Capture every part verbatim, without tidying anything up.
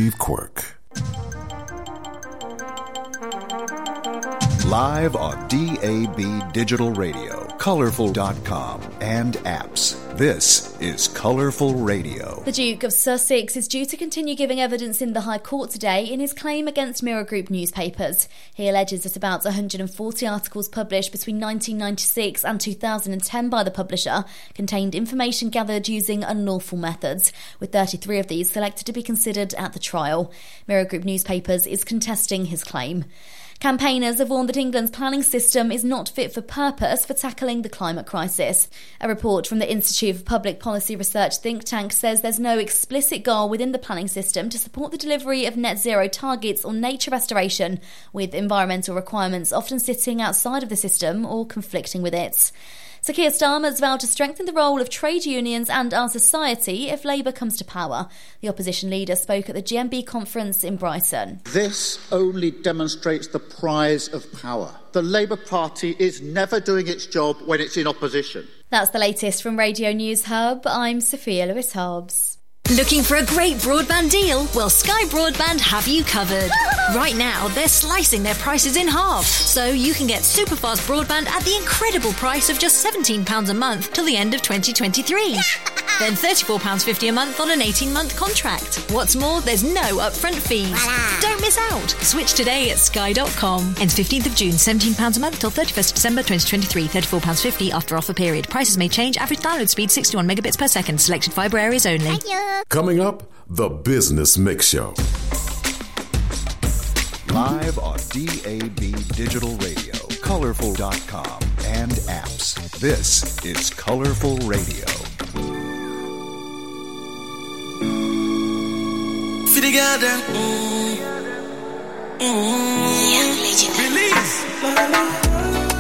Steve Quirk. Live on D A B Digital Radio, Colorful dot com, and apps. This is Colourful Radio. The Duke of Sussex is due to continue giving evidence in the High Court today in his claim against Mirror Group newspapers. He alleges that about one hundred forty articles published between nineteen ninety-six and two thousand ten by the publisher contained information gathered using unlawful methods, with thirty-three of these selected to be considered at the trial. Mirror Group Newspapers is contesting his claim. Campaigners have warned that England's planning system is not fit for purpose for tackling the climate crisis. A report from the Institute for Public Policy Research think tank says there's no explicit goal within the planning system to support the delivery of net zero targets or nature restoration, with environmental requirements often sitting outside of the system or conflicting with it. Sir Keir Starmer's vowed to strengthen the role of trade unions and our society if Labour comes to power. The opposition leader spoke at the G M B conference in Brighton. This only demonstrates the prize of power. The Labour Party is never doing its job when it's in opposition. That's the latest from Radio News Hub. I'm Sophia Lewis-Hobbs. Looking for a great broadband deal? Well, Sky Broadband have you covered. Right now, they're slicing their prices in half, so you can get super fast broadband at the incredible price of just seventeen pounds a month till the end of twenty twenty-three. Then thirty-four pounds fifty a month on an eighteen-month contract. What's more, there's no upfront fees. Don't miss out. Switch today at sky dot com. Ends fifteenth of June, seventeen pounds a month till thirty-first of December twenty twenty-three, thirty-four pounds fifty after offer period. Prices may change. Average download speed sixty-one megabits per second. Selected fibre areas only. Thank you. Coming up, the Business Mix Show. Live on D A B Digital Radio, Colourful dot com, and apps. This is Colourful Radio. For the garden, mm. Mm. Young legend. Release. La, la.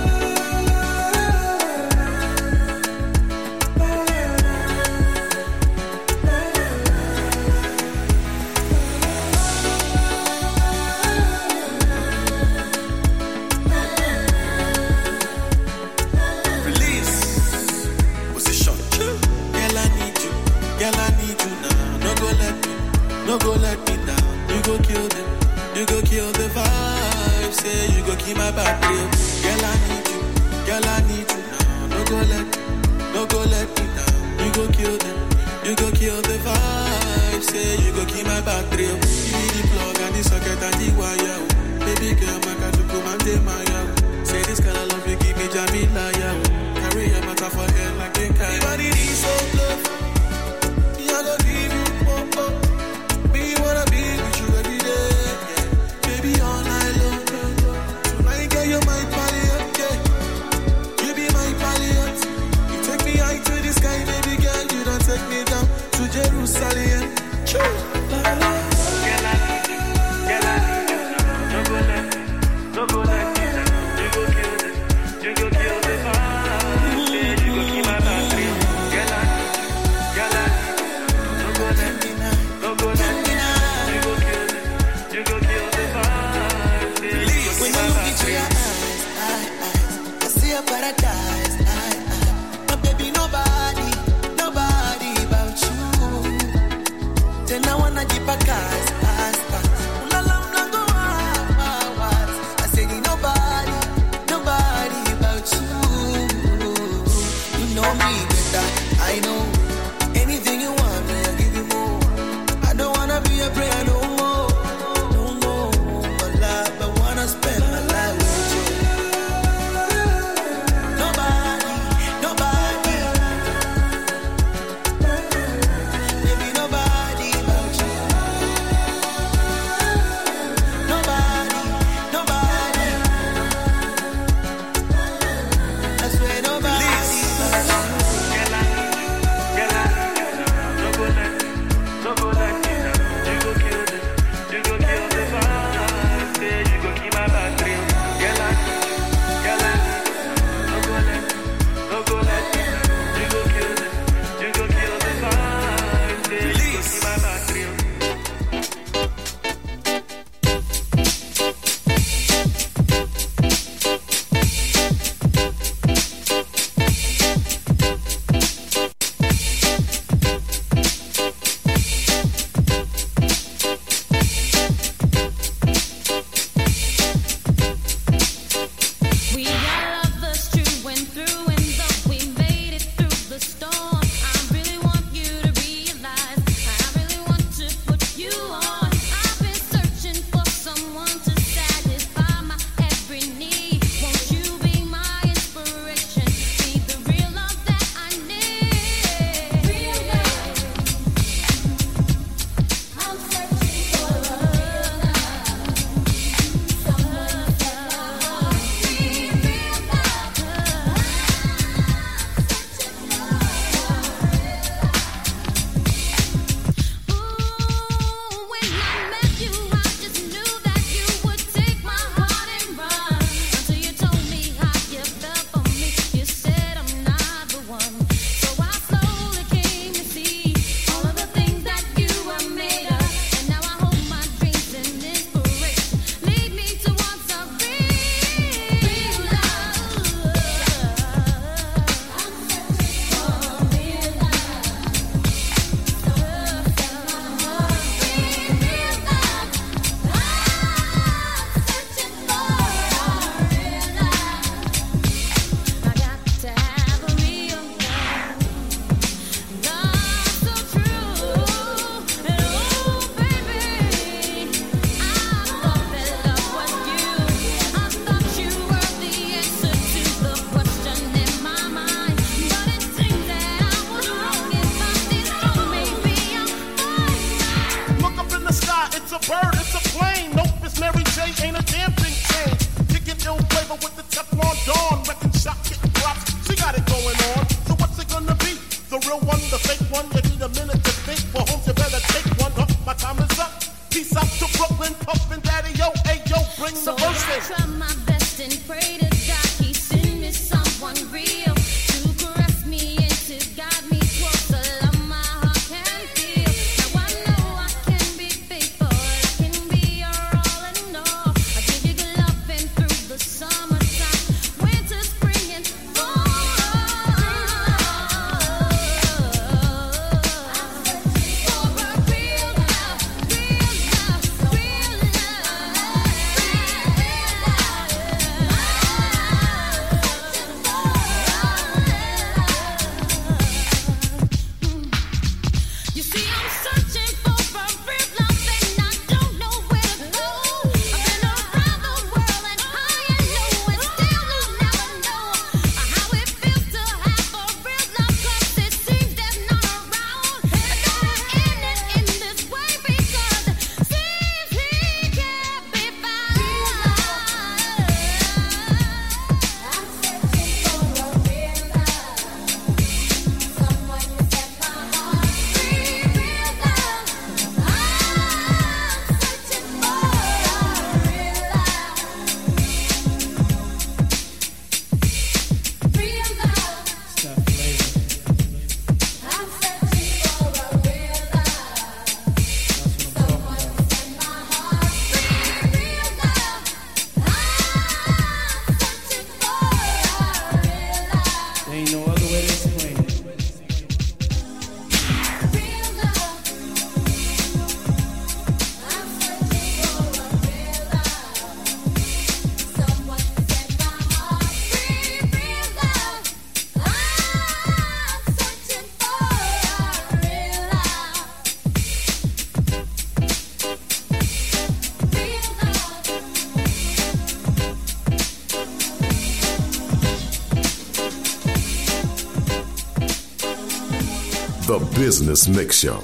No go let me down, you go kill them, you go kill the vibe, say you go keep my back real. Girl, I need you, girl, I need you now. No go let me, no go let me down, you go kill them, you go kill the vibe, say you go keep my back real. Give me the plug and the socket and the wire. Baby girl, my got to come and take my out. Say this kind of love you give me Jamila, yeah. Carry a matter for head like a car. Everybody needs some love, me I go give you more, oh. Wanna be with you every day, yeah. Baby all night long. Tonight, girl, you're my palliate, yeah. You be my palliate. You take me high to the sky, baby girl. You don't take me down to Jerusalem. True. La, la. Girl, I need you. Girl, I need you. No go let me. No go let me. You go kill this. You go kill the vibe. You go keep my back real. it's a bird, it's a plane. Nope, it's Mary J, ain't a damn thing changed. Kicking ill flavor with the Teflon Dawn. Wrecking shot, kicking props, she got it going on. So what's it gonna be? The real one, the fake one? You need a minute to think. For homes, you better take one. Up, my time is up. Peace out to Brooklyn, Puffin' Daddy, yo, hey, yo, bring so the verse in. So I try my best and pray to God he send me someone real to caress me and to guide me towards the love my heart can feel. Now I know I can be faithful, I can be your all and all. I give you good loving through the summertime, winter, spring, and fall. For a real love, real love, real You see, I'm searching for a real love and I don't know where to go. I've been around the world and high and low and still will never know how it feels to have a real love, 'cause it seems there's none around. I gotta end it in this way because it seems he can't be found. I'm searching for a real love, someone to set my heart free. Real love, I'm searching for a real love. Real love, Stop playing. I'm searching for a real love, someone to set my heart free. Real love, I'm searching for a real love. There ain't no other way to explain it. Real love, I'm searching for a real love, someone to set my heart free. Real love, I'm searching for a real love. The Business Mix Show.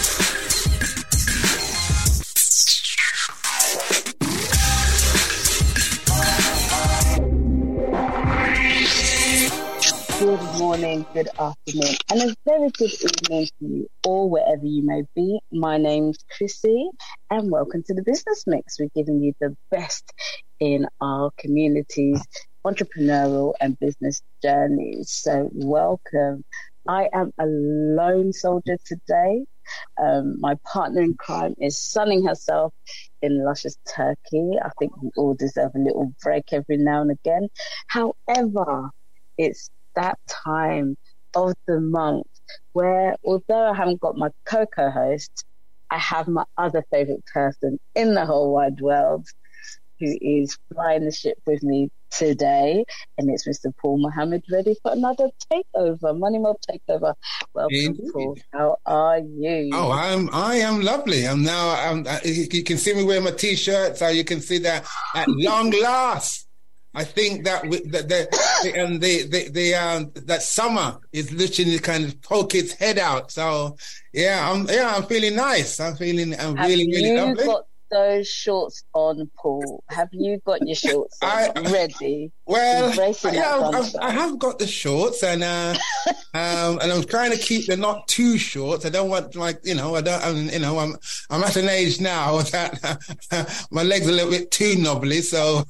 Good morning, good afternoon, and a very good evening to you all, wherever you may be. My name's Chrissy, and welcome to the Business Mix. We're giving you the best in our community's entrepreneurial and business journeys. So welcome. I am a lone soldier today. Um, my partner in crime is sunning herself in luscious Turkey. I think we all deserve a little break every now and again. However, it's that time of the month where, although I haven't got my co-co-host, I have my other favorite person in the whole wide world who is flying the ship with me today, and it's Mister Paul Mohammed, ready for another takeover, Money Mob takeover. Welcome, Indeed. Paul. How are you? Oh, I'm I am lovely. I'm now. I'm, uh, you you can see me wearing my t-shirt, so you can see that at long last. I think that with the the, the, um, the, the, the um, that summer is literally kind of poke its head out. So yeah, I'm yeah, I'm feeling nice. I'm feeling I'm Have really really you lovely. got those shorts on, Paul? Have you got your shorts on I- ready? Well, Embracing yeah, that I've, sunshine. I have got the shorts, and uh, um, and I'm trying to keep them not too short. I don't want, like, you know, I don't, I'm, you know, I'm I'm at an age now that uh, my legs are a little bit too knobbly, so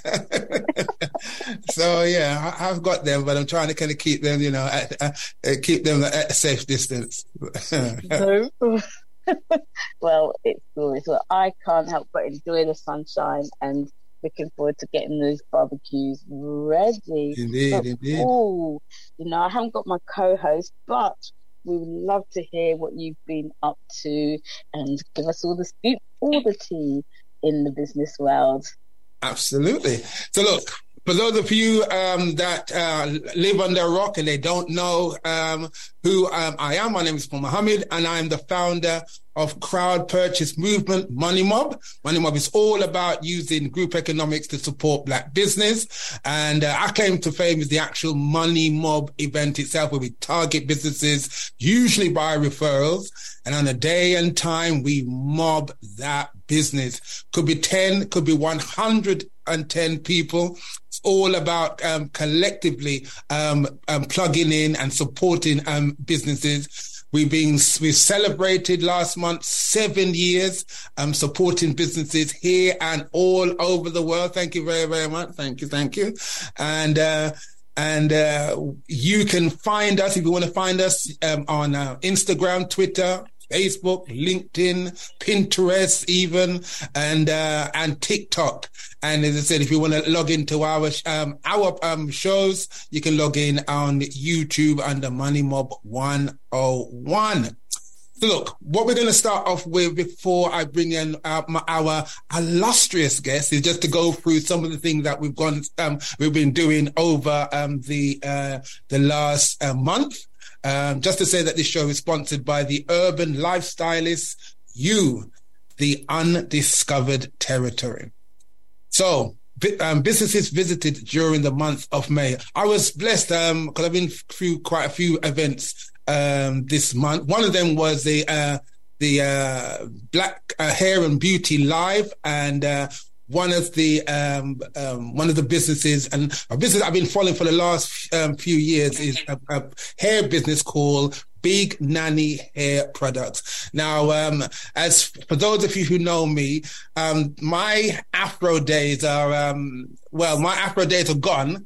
so yeah, I, I've got them, but I'm trying to kind of keep them, you know, at, uh, uh, keep them at a safe distance. No. Well, it's glorious. Well, I can't help but enjoy the sunshine and looking forward to getting those barbecues ready. Indeed, but, indeed. Oh, you know, I haven't got my co-host, but we would love to hear what you've been up to and give us all the scoop, all the tea in the business world. Absolutely. So look, for those of you um, that uh, live under a rock and they don't know um, who um, I am, my name is Paul Mohammed, and I'm the founder of crowd purchase movement, Money Mob. Money Mob is all about using group economics to support black business. And uh, our claim to fame is the actual Money Mob event itself, where we target businesses, usually by referrals. And on a day and time, we mob that business. Could be ten, could be one hundred ten people. It's all about um, collectively um, um, plugging in and supporting um, businesses. We've been we celebrated last month seven years um, supporting businesses here and all over the world. Thank you very, very much. Thank you, thank you. And uh, and uh, you can find us if you want to find us um, on uh, Instagram, Twitter, Facebook, LinkedIn, Pinterest, even, and uh, and TikTok. And as I said, if you want to log into our um, our um, shows, you can log in on YouTube under Money Mob one oh one. So look, what we're going to start off with before I bring in uh, my, our illustrious guest is just to go through some of the things that we've gone, um, we've been doing over um, the uh, the last uh, month. Um, just to say that this show is sponsored by the Urban Lifestylist, you, the undiscovered territory. So, um, businesses visited during the month of May. I was blessed um, because I've been through quite a few events um, this month. One of them was the uh, the uh, Black uh, Hair and Beauty Live, and uh, one of the um, um, one of the businesses, and a business I've been following for the last um, few years is a, a hair business called Big Nanny Hair Products. Now, um, as for those of you who know me, um, my Afro days are um, well, my Afro days are gone,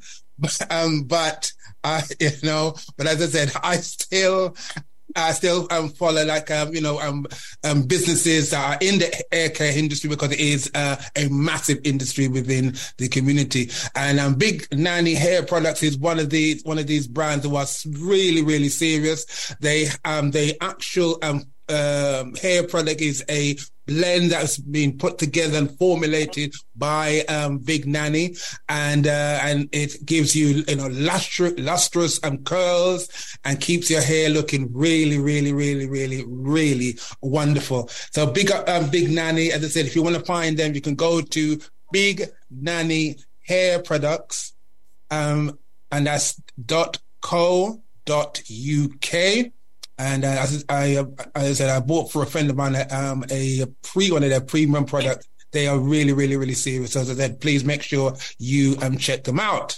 um, but I, you know, but as I said, I still. I still um, follow like, um, you know, um, um, businesses that are in the hair care industry, because it is uh, a massive industry within the community. And um, Big Nanny Hair Products is one of these, one of these brands that was really, really serious. They, um, the actual um, um, hair product is a blend that's been put together and formulated by um, Big Nanny, and uh, and it gives you you know lustrous, lustrous um, curls and keeps your hair looking really, really, really, really, really wonderful. So big up um, Big Nanny. As I said, if you want to find them, you can go to Big Nanny Hair Products, um, and that's dot co dot uk. And uh, as I, uh, as I said, I bought for a friend of mine um, a pre one of their premium products. They are really, really, really serious. So as I said, please make sure you um, check them out.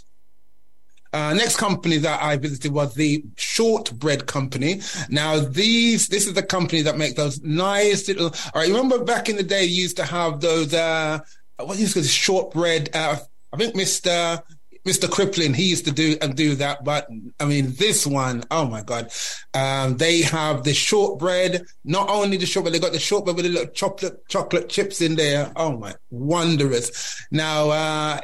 Uh, next company that I visited was the Shortbread Company. Now, these this is the company that makes those nice little. All right, remember back in the day, you used to have those. Uh, what used to be shortbread? Uh, I think Mister Mister Crippling, he used to do and do that, but I mean, this one, oh my God. Um, they have the shortbread, not only the shortbread, they got the shortbread with the little chocolate, chocolate chips in there. Oh my, wondrous. Now, uh,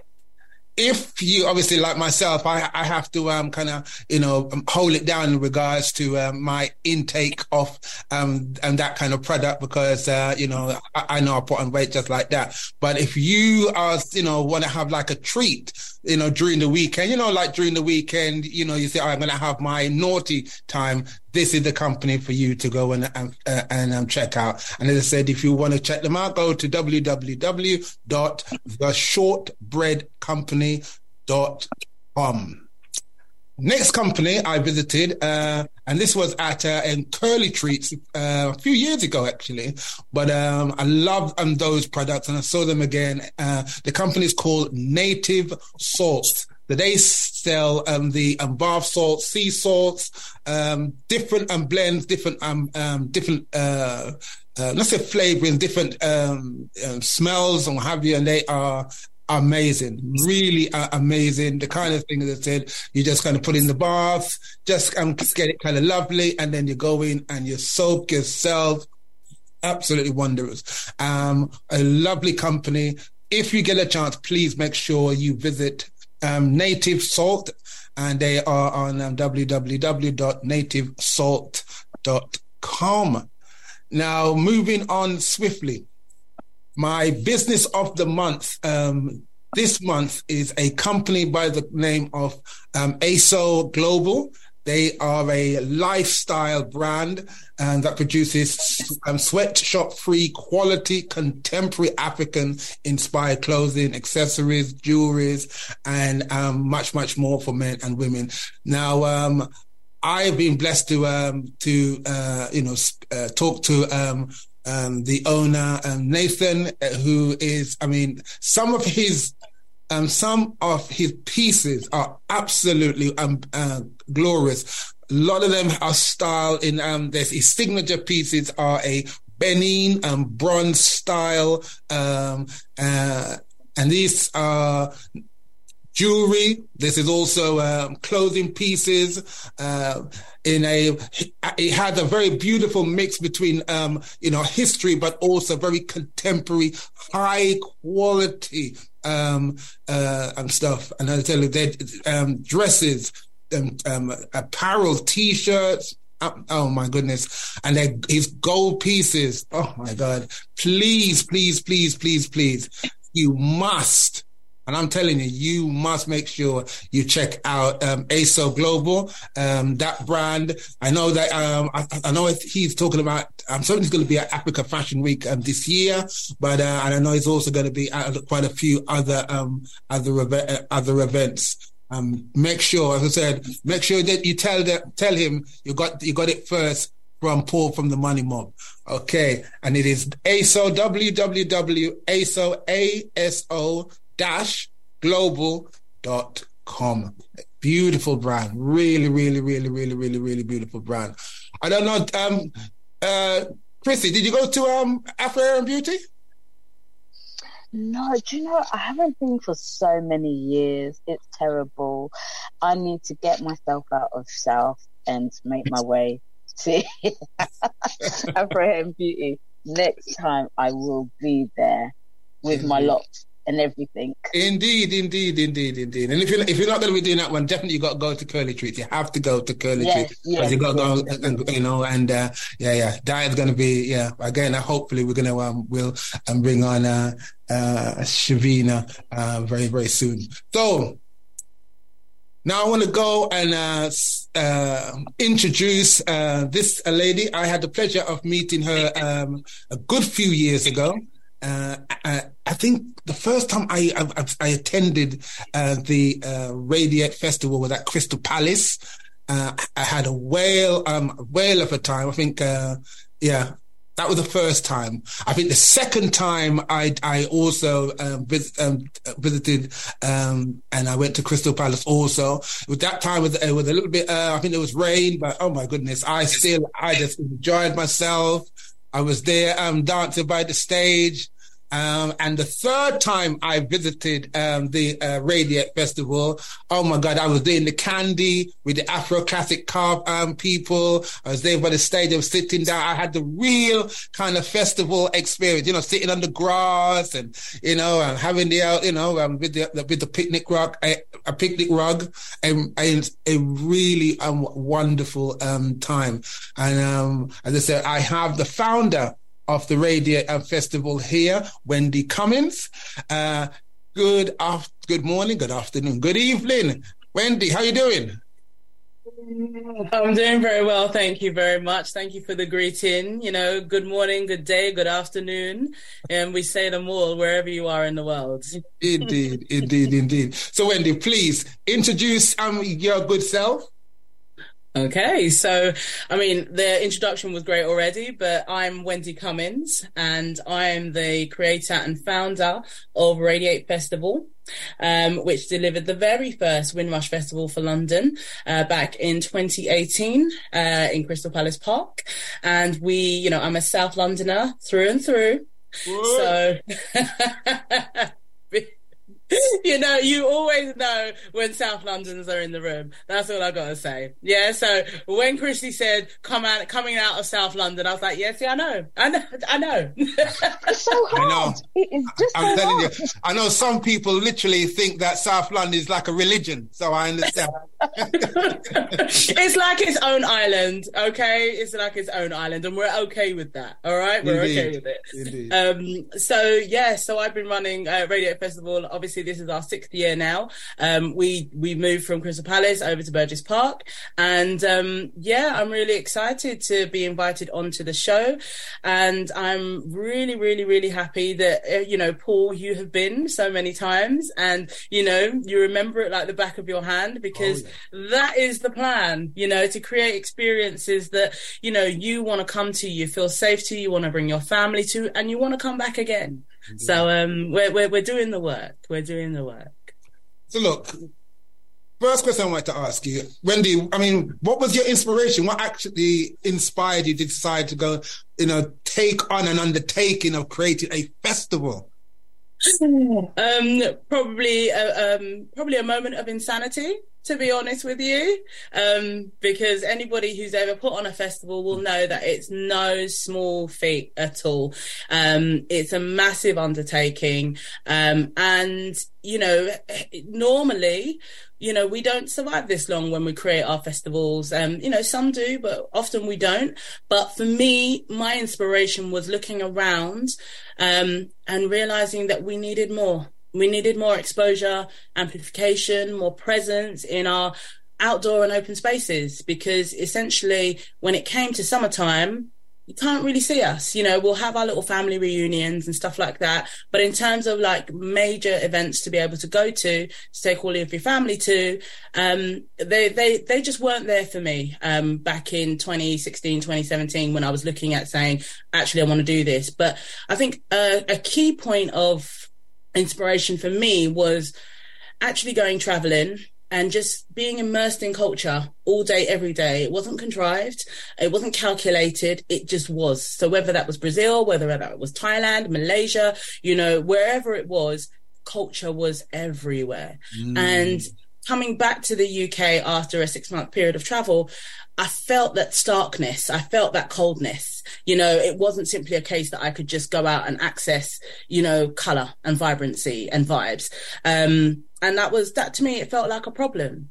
if you obviously like myself, I, I have to um, kind of, you know, um, hold it down in regards to um, my intake of um, and that kind of product, because, uh, you know, I, I know I put on weight just like that. But if you are, you know, want to have like a treat, you know, during the weekend, you know, like during the weekend, you know, you say, oh, I'm going to have my naughty time. This is the company for you to go and um, uh, and um, check out. And as I said, if you want to check them out, go to w w w dot the shortbread company dot com. Next company I visited, uh, and this was at uh, in Curly Treats uh, a few years ago, actually. But um, I love um, those products, and I saw them again. Uh, the company is called Native Salts. They sell um, the um, bath salts, sea salts, um, different um, blends, different um, um, different uh, uh, let's say flavorings, different um, um, smells, and what have you. And they are amazing, really uh, amazing. The kind of thing that I said, you just kind of put in the bath, just um, get it kind of lovely, and then you go in and you soak yourself. Absolutely wondrous. Um, a lovely company. If you get a chance, please make sure you visit Um, Native Salt, and they are on um, w w w dot native salt dot com. Now, moving on swiftly, my business of the month um, this month is a company by the name of um, A S O Global. They are a lifestyle brand and that produces um, sweatshop-free, quality, contemporary African-inspired clothing, accessories, jewelries, and um, much, much more for men and women. Now, um, I've been blessed to, um, to uh, you know, uh, talk to um, um, the owner, um, Nathan, uh, who is, I mean, some of his Um, some of his pieces are absolutely um, uh, glorious. A lot of them are styled in, um, there's his signature pieces are a Benin um, bronze style, um, uh, and these are jewelry. This is also um, clothing pieces. Uh, in a, it has a very beautiful mix between, um, you know, history, but also very contemporary, high quality um, uh, and stuff. And I tell you, they um, dresses, um, um, apparel, t-shirts. Oh, oh my goodness. And they, his gold pieces. Oh my God. Please, please, please, please, please. You must. And I'm telling you, you must make sure you check out um, A S O Global, um, that brand. I know that um, I, I know he's talking about. I'm certain he's going to be at Africa Fashion Week um, this year, but uh, and I know he's also going to be at quite a few other um, other ev- other events. Um, make sure, as I said, make sure that you tell the, tell him you got you got it first from Paul from the Money Mob. Okay, and it is A S O w w w dot a s o a s o dash global dot com. Beautiful brand. Really, really, really, really, really, really beautiful brand. I don't know, um, uh, Chrissy, did you go to um, Afro Hair and Beauty? No, do you know, I haven't been for so many years. It's terrible. I need to get myself out of South and make my way to Afro Hair and Beauty. Next time I will be there with my locks and everything. Indeed, indeed, indeed, indeed. And if you're if you're not going to be doing that one, definitely you got to go to Curly Treats. You have to go to Curly yes, Treats because yes, you got to yes, go, yes, and, and, you know, and uh, yeah, yeah, diet's going to be yeah. Again, uh, hopefully we're going to um we'll um, bring on uh, uh Shavina uh, very very soon. So now I want to go and uh, uh, introduce uh, this uh, lady. I had the pleasure of meeting her um, a good few years ago. Uh, I, I think the first time I I, I attended uh, the uh, Radiate Festival was at Crystal Palace. Uh, I had a whale, um, a whale of a time. I think, uh, yeah, that was the first time. I think the second time I I also um, vis- um, visited um, and I went to Crystal Palace also. With that time, it was, it was a little bit. Uh, I think there was rain, but oh my goodness, I still I just enjoyed myself. I was there um, dancing by the stage. Um, and the third time I visited um, the uh, Radiate Festival, oh my God, I was doing the candy with the Afro Classic Carve um, people. I was there by the stage, I was sitting down. I had the real kind of festival experience, you know, sitting on the grass and, you know, and having the, uh, you know, um, with the with the picnic rug, a, a picnic rug, and, and a really um, wonderful um, time. And um, as I said, I have the founder of the Radiate Festival here, Wendy Cummins. Uh, good af- good morning, good afternoon, good evening. Wendy, how you doing? I'm doing very well, thank you very much. Thank you for the greeting. You know, good morning, good day, good afternoon. And we say them all wherever you are in the world. Indeed, indeed, indeed. So Wendy, please introduce um, your good self. Okay, so, I mean, the introduction was great already, but I'm Wendy Cummins, and I'm the creator and founder of Radiate Festival, um, which delivered the very first Windrush Festival for London uh, back in twenty eighteen uh, in Crystal Palace Park. And we, you know, I'm a South Londoner through and through. Whoa. So... You know, you always know when South Londoners are in the room. That's all I gotta say. Yeah. So when Chrissy said come out, coming out of South London, I was like, yes, yeah, I know, I know, I know. It's so hard. I know. It is just I'm so telling hard. you. I know some people literally think that South London is like a religion. So I understand. It's like its own island, okay? It's like its own island, and we're okay with that, all right? We're Indeed. okay with it. Indeed. Um, so, yeah, so I've been running uh, Radio Festival. Obviously, this is our sixth year now. Um, we we moved from Crystal Palace over to Burgess Park. And, um, yeah, I'm really excited to be invited onto the show. And I'm really, really, really happy that, uh, you know, Paul, you have been so many times. And, you know, you remember it like the back of your hand, because Oh, yeah. that is the plan, you know, to create experiences that, you know, you want to come to, you feel safe to, you want to bring your family to, and you want to come back again. Indeed. So um, we're, we're, we're doing the work. We're doing the work. So look, first question I wanted to ask you, Wendy, I mean, what was your inspiration? What actually inspired you to decide to go, you know, take on an undertaking of creating a festival? Um, probably, a, um, probably a moment of insanity, to be honest with you, um, because anybody who's ever put on a festival will know that it's no small feat at all. Um, it's a massive undertaking, um, and you know, normally, you know, we don't survive this long when we create our festivals. Um, you know, some do, but often we don't. But for me, my inspiration was looking around um, and realizing that we needed more. We needed more exposure, amplification, more presence in our outdoor and open spaces, because essentially when it came to summertime, you can't really see us. You know, we'll have our little family reunions and stuff like that. But in terms of like major events to be able to go to, to take all of your family to, um, they, they, they just weren't there for me, um, back in twenty sixteen, twenty seventeen, when I was looking at saying, actually, I want to do this. But I think uh, a key point of inspiration for me was actually going traveling and just being immersed in culture all day, every day. It wasn't contrived. It wasn't calculated. It just was. So whether that was Brazil, whether that was Thailand, Malaysia, you know, wherever it was, culture was everywhere. Mm. And coming back to the U K after a six month period of travel, I felt that starkness. I felt that coldness. You know, it wasn't simply a case that I could just go out and access, you know, colour and vibrancy and vibes. Um, and that was, that to me, it felt like a problem.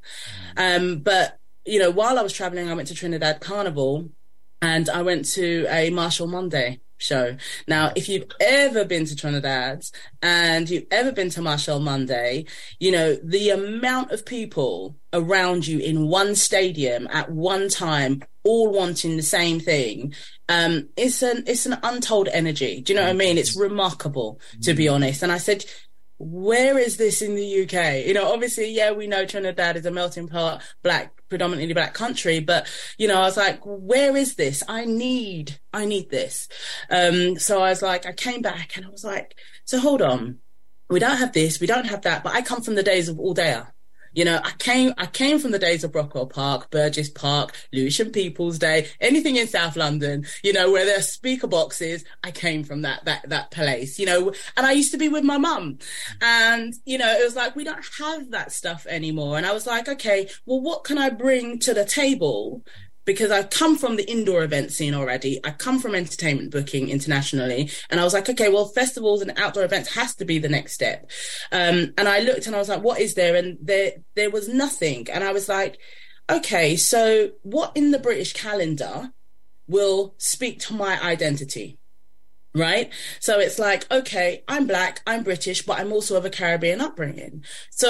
Um, but, you know, while I was travelling, I went to Trinidad Carnival and I went to a Marshall Monday show. Now, if you've ever been to Trinidad and you've ever been to Marshall Monday, you know, the amount of people around you in one stadium at one time, all wanting the same thing, um, it's an, it's an untold energy. Do you know what I mean? It's remarkable, to be honest. And I said, where is this in the U K? You know, obviously, yeah, we know Trinidad is a melting pot, black, predominantly black country, but, you know, I was like, where is this? I need, I need this. Um, so I was like, I came back and I was like, so hold on, we don't have this, we don't have that, but I come from the days of Aldea. You know, I came, I came from the days of Brockwell Park, Burgess Park, Lewisham People's Day, anything in South London, you know, where there are speaker boxes. I came from that, that, that place, you know, and I used to be with my mum and, you know, it was like, we don't have that stuff anymore. And I was like, okay, well, what can I bring to the table? Because I've come from the indoor event scene already. I come from entertainment booking internationally. And I was like, okay, well, festivals and outdoor events has to be the next step. Um, and I looked and I was like, what is there? And there, there was nothing. And I was like, okay, so what in the British calendar will speak to my identity? Right? So it's like, okay, I'm black, I'm British, but I'm also of a Caribbean upbringing.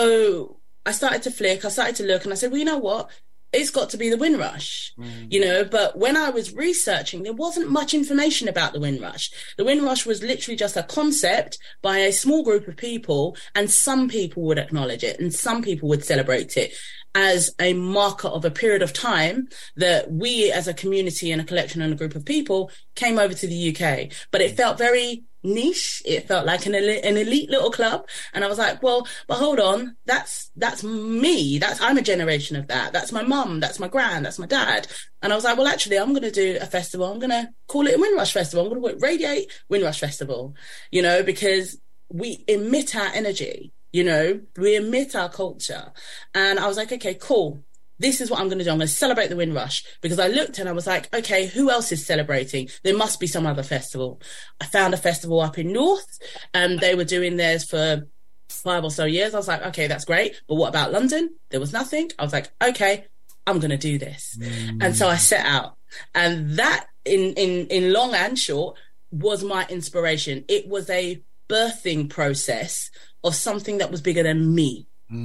So I started to flick, I started to look and I said, well, you know what? It's got to be the Windrush, mm. you know, but when I was researching, there wasn't much information about the Windrush. The Windrush was literally just a concept by a small group of people, and some people would acknowledge it and some people would celebrate it as a marker of a period of time that we as a community and a collection and a group of people came over to the U K. But it felt very niche. It felt like an elite, an elite little club. And I was like, well, but hold on, that's, that's me. That's, I'm a generation of that. That's my mum. That's my gran. That's my dad. And I was like, well, actually, I'm going to do a festival. I'm going to call it a Windrush Festival. I'm going to call it Radiate Windrush Festival, you know, because we emit our energy, you know, we emit our culture. And I was like, okay, cool. This is what I'm going to do. I'm going to celebrate the Windrush, because I looked and I was like, okay, who else is celebrating? There must be some other festival. I found a festival up in North and they were doing theirs for five or so years. I was like, okay, that's great. But what about London? There was nothing. I was like, okay, I'm going to do this. Mm. And so I set out. And that, in, in, in long and short, was my inspiration. It was a birthing process of something that was bigger than me.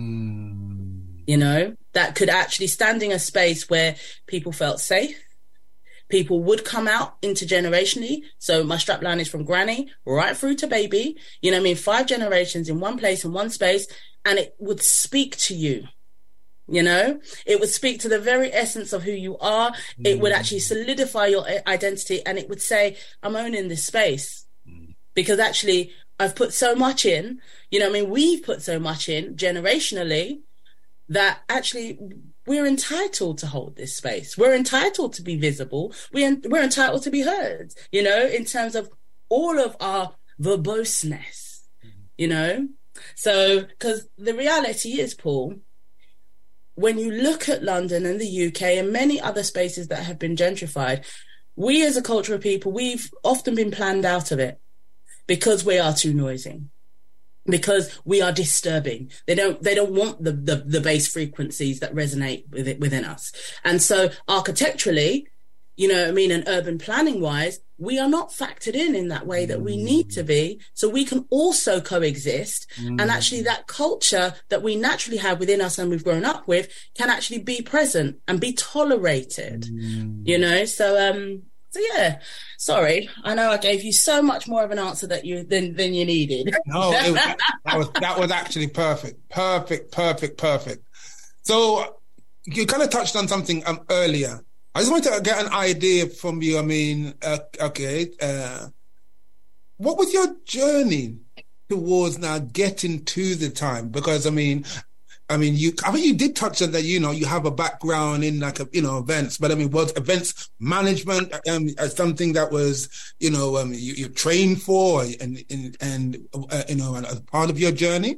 Mm. You know, that could actually stand in a space where people felt safe. People would come out intergenerationally. So my strapline is from granny right through to baby. You know what I mean? Five generations in one place, in one space. And it would speak to you. You know, it would speak to the very essence of who you are. Mm. It would actually solidify your identity. And it would say, I'm owning this space. Mm. Because actually, I've put so much in. You know what I mean? We've put so much in generationally that actually we're entitled to hold this space. We're entitled to be visible. We're, we're entitled to be heard, you know, in terms of all of our verboseness, you know. So, because the reality is, Paul, when you look at London and the U K and many other spaces that have been gentrified, we as a culture of people, we've often been planned out of it because we are too noisy. Because we are disturbing. They don't, they don't want the, the, the bass frequencies that resonate with it within us. And so architecturally, you know what I mean, and urban planning wise, we are not factored in in that way that we need to be. So we can also coexist. Mm. And actually that culture that we naturally have within us and we've grown up with can actually be present and be tolerated, mm. you know? So, um, So yeah, sorry. I know I gave you so much more of an answer that you than than you needed. No, it was, that was that was actually perfect, perfect, perfect, perfect. So you kind of touched on something um, earlier. I just wanted to get an idea from you. I mean, uh, okay, uh, what was your journey towards now getting to the time? Because I mean. I mean, you. I mean, you did touch on that. You know, you have a background in like a, you know, events. But I mean, was events management um, as something that was, you know, um, you, you trained for, and and, and uh, you know, as part of your journey?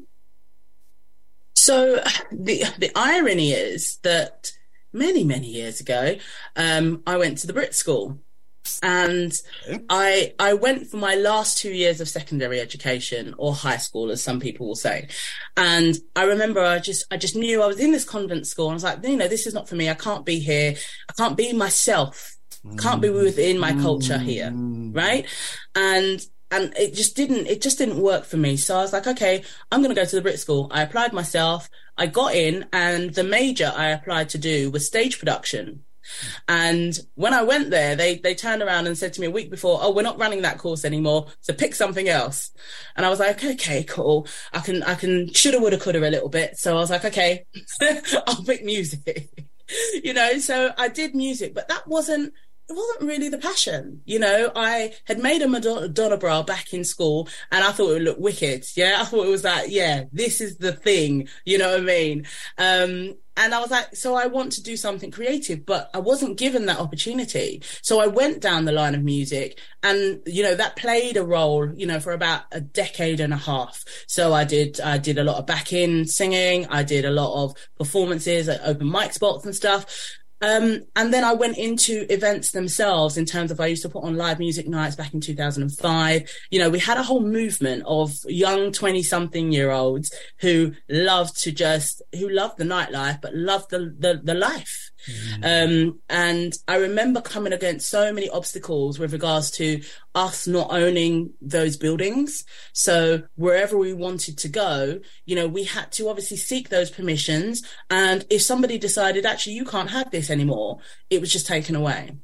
So the the irony is that many many years ago, um, I went to the Brit School. And I I went for my last two years of secondary education, or high school, as some people will say. And I remember I just I just knew I was in this convent school. And I was like, you know, this is not for me. I can't be here. I can't be myself. I can't be within my culture here, right? And and it just didn't it just didn't work for me. So I was like, okay, I'm going to go to the Brit School. I applied myself. I got in, and the major I applied to do was stage production. And when I went there, they they turned around and said to me a week before, oh, we're not running that course anymore, so pick something else. And I was like, okay, cool. I can, I can shoulda, woulda, coulda a little bit. So I was like, okay, I'll pick music, you know? So I did music, but that wasn't, it wasn't really the passion. You know, I had made a Madonna bra back in school and I thought it would look wicked. Yeah. I thought it was like, yeah, this is the thing. You know what I mean? Um, And I was like, so I want to do something creative, but I wasn't given that opportunity. So I went down the line of music and, you know, that played a role, you know, for about a decade and a half. So I did, I did a lot of back-in singing. I did a lot of performances at open mic spots and stuff. Um, and then I went into events themselves in terms of, I used to put on live music nights back in two thousand five. You know, we had a whole movement of young twenty something year olds who loved to just, who loved the nightlife, but loved the, the, the life. Mm. Um, and I remember coming against so many obstacles with regards to us not owning those buildings. So wherever we wanted to go, you know, we had to obviously seek those permissions. And if somebody decided, actually, you can't have this anymore, it was just taken away.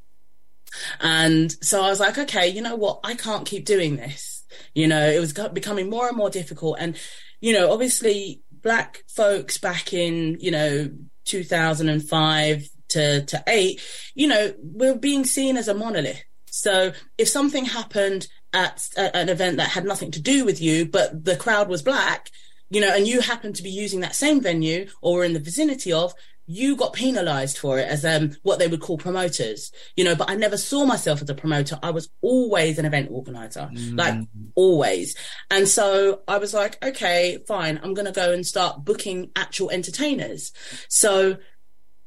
And so I was like, okay, you know what? I can't keep doing this. You know, it was becoming more and more difficult. And, you know, obviously Black folks back in, you know, two thousand five to, to eight, you know, we're being seen as a monolith. So if something happened at, at an event that had nothing to do with you, but the crowd was Black, you know, and you happened to be using that same venue or were in the vicinity of, you got penalized for it as um what they would call promoters, you know, but I never saw myself as a promoter. I was always an event organizer, mm. like always. And so I was like, okay, fine, I'm going to go and start booking actual entertainers. So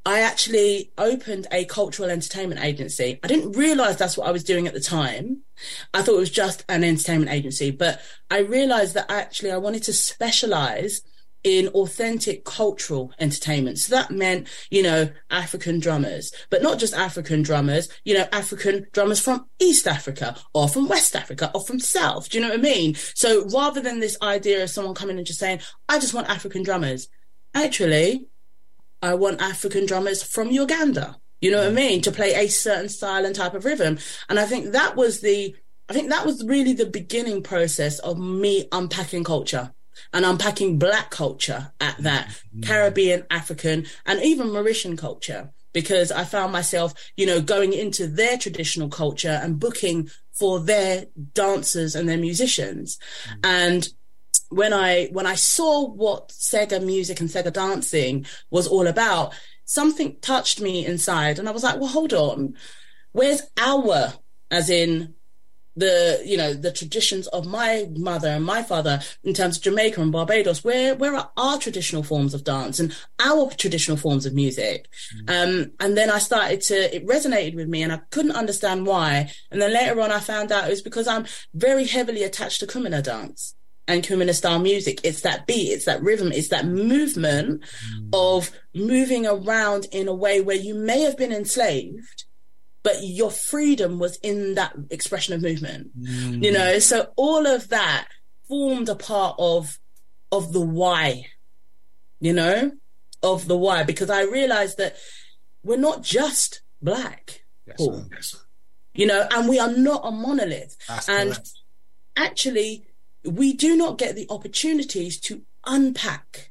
I actually opened a cultural entertainment agency. I didn't realize that's what I was doing at the time. I thought it was just an entertainment agency, but I realized that actually I wanted to specialize in authentic cultural entertainment. So that meant, you know, African drummers, but not just African drummers, you know, African drummers from East Africa or from West Africa or from South. Do you know what I mean? So rather than this idea of someone coming and just saying, I just want African drummers, actually, I want African drummers from Uganda. You know what I mean? To play a certain style and type of rhythm. And I think that was the, I think that was really the beginning process of me unpacking culture. And unpacking Black culture at that, mm-hmm. Caribbean, African, and even Mauritian culture, because I found myself, you know, going into their traditional culture and booking for their dancers and their musicians. Mm-hmm. And when I when I saw what Sega music and Sega dancing was all about, something touched me inside, and I was like, well, hold on, where's our, as in the, you know, the traditions of my mother and my father in terms of Jamaica and Barbados, where, where are our traditional forms of dance and our traditional forms of music? Mm. Um, and then I started to, it resonated with me and I couldn't understand why. And then later on, I found out it was because I'm very heavily attached to Kumina dance and Kumina style music. It's that beat, it's that rhythm, it's that movement mm. of moving around in a way where you may have been enslaved, but your freedom was in that expression of movement, mm. you know? So all of that formed a part of, of the why, you know, of the why, because I realized that we're not just Black, yes, Paul, yes. you know, and we are not a monolith. That's and correct. Actually, we do not get the opportunities to unpack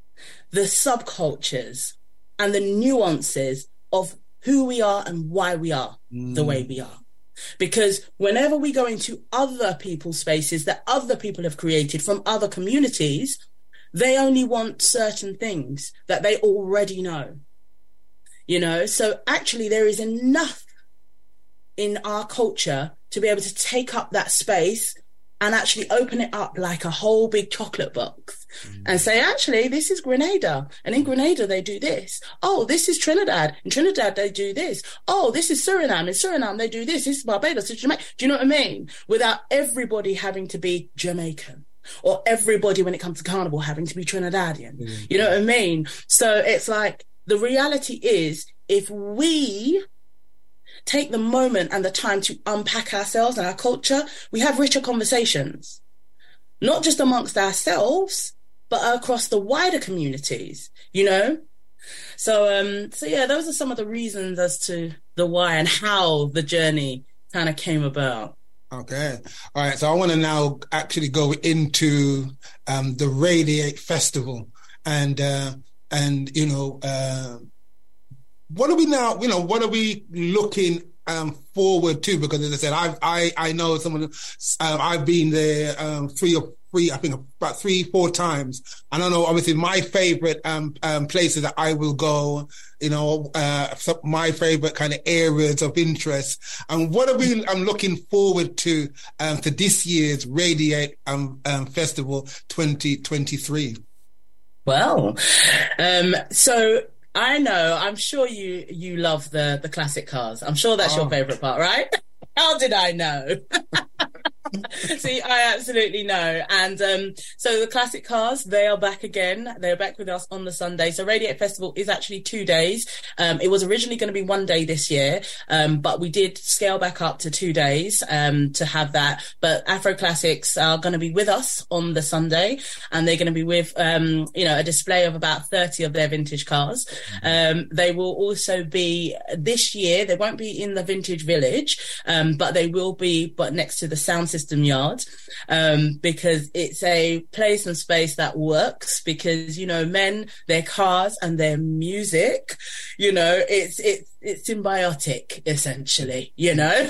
the subcultures and the nuances of who we are and why we are mm. the way we are. Because whenever we go into other people's spaces that other people have created from other communities, they only want certain things that they already know. You know, so actually there is enough in our culture to be able to take up that space and actually open it up like a whole big chocolate box mm. and say, actually, this is Grenada. And in Grenada, they do this. Oh, this is Trinidad. In Trinidad, they do this. Oh, this is Suriname. In Suriname, they do this. This is Barbados. This is Jamaica. Do you know what I mean? Without everybody having to be Jamaican or everybody, when it comes to carnival, having to be Trinidadian. Mm. You know what I mean? So it's like, the reality is, if we take the moment and the time to unpack ourselves and our culture, we have richer conversations, not just amongst ourselves, but across the wider communities, you know? So, um, so yeah, those are some of the reasons as to the why and how the journey kind of came about. Okay. All right. So I want to now actually go into um, the Radiate Festival and, uh, and, you know, uh, what are we now, you know, what are we looking um, forward to? Because as I said, I've, I, I know someone, um, I've been there um, three or three, I think about three, four times. I don't know, obviously my favorite um, um, places that I will go, you know, uh, my favorite kind of areas of interest. And what are we, I'm looking forward to, um, to this year's Radiate um, um, Festival twenty twenty-three? Well, um, so I know, I'm sure you you love the, the classic cars. I'm sure that's oh. your favourite part, right? How did I know? See, I absolutely know. And um, so the classic cars, they are back again. They're back with us on the Sunday. So Radiate Festival is actually two days. Um, it was originally going to be one day this year, um, but we did scale back up to two days um, to have that. But Afro Classics are going to be with us on the Sunday, and they're going to be with, um, you know, a display of about thirty of their vintage cars. Um, they will also be this year, they won't be in the Vintage Village, um, but they will be but next to the Sound System Yard, um, because it's a place and space that works because, you know, men, their cars and their music, you know, it's, it's, it's symbiotic essentially, you know?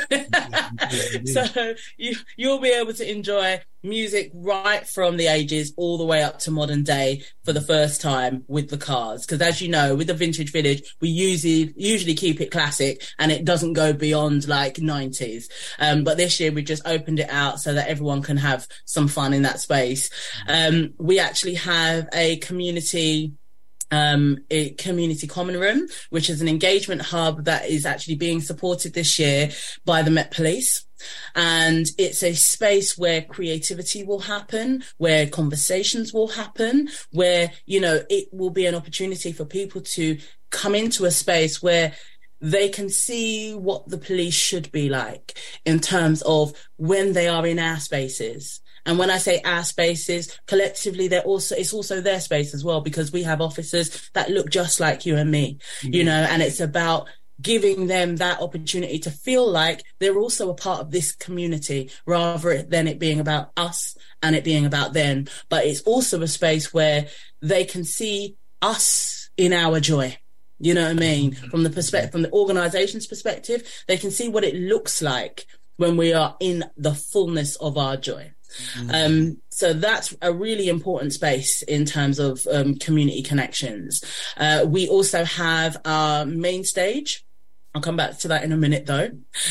So you, you'll be able to enjoy music right from the ages all the way up to modern day for the first time with the cars. Because as you know, with the Vintage Village, we usually usually keep it classic and it doesn't go beyond like nineties. Um, but this year we just opened it out so that everyone can have some fun in that space. Um, we actually have a community um, a community common room, which is an engagement hub that is actually being supported this year by the Met Police. And it's a space where creativity will happen, where conversations will happen, where, you know, it will be an opportunity for people to come into a space where they can see what the police should be like in terms of when they are in our spaces. And when I say our spaces, collectively, they're also, it's also their space as well, because we have officers that look just like you and me, mm-hmm. you know, and it's about giving them that opportunity to feel like they're also a part of this community, rather than it being about us and it being about them. But it's also a space where they can see us in our joy. You know what I mean? From the perspective, from the organization's perspective, they can see what it looks like when we are in the fullness of our joy. Mm-hmm. Um, so that's a really important space in terms of um, community connections. Uh, we also have our main stage. I'll come back to that in a minute, though.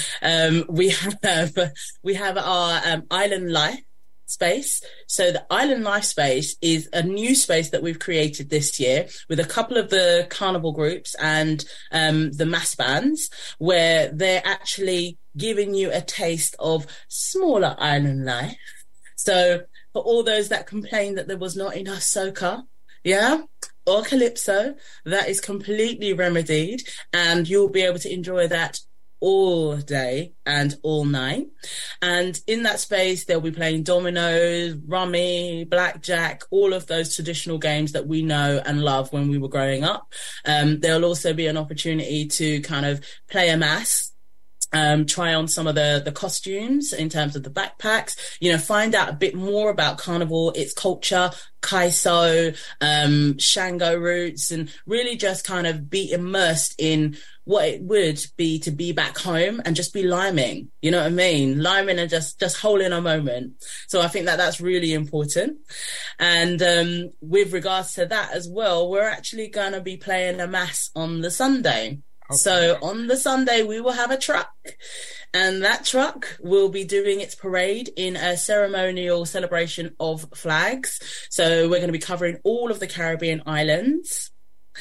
Um, we have we have our um, Island Life space. So the Island Life space is a new space that we've created this year with a couple of the carnival groups and um, the mass bands, where they're actually giving you a taste of smaller island life. So for all those that complain that there was not enough soca, yeah, or calypso, that is completely remedied, and you'll be able to enjoy that all day and all night. And in that space, they'll be playing dominoes, rummy, blackjack, all of those traditional games that we know and love when we were growing up. Um, there'll also be an opportunity to kind of play a mass, um, try on some of the, the costumes in terms of the backpacks, you know, find out a bit more about Carnival, its culture, Kaiso, um, Shango roots, and really just kind of be immersed in what it would be to be back home and just be liming, you know what I mean? Liming and just, just holding a moment. So I think that that's really important. And um, with regards to that as well, we're actually going to be playing a mass on the Sunday. Okay. So on the Sunday, we will have a truck, and that truck will be doing its parade in a ceremonial celebration of flags. So we're going to be covering all of the Caribbean islands.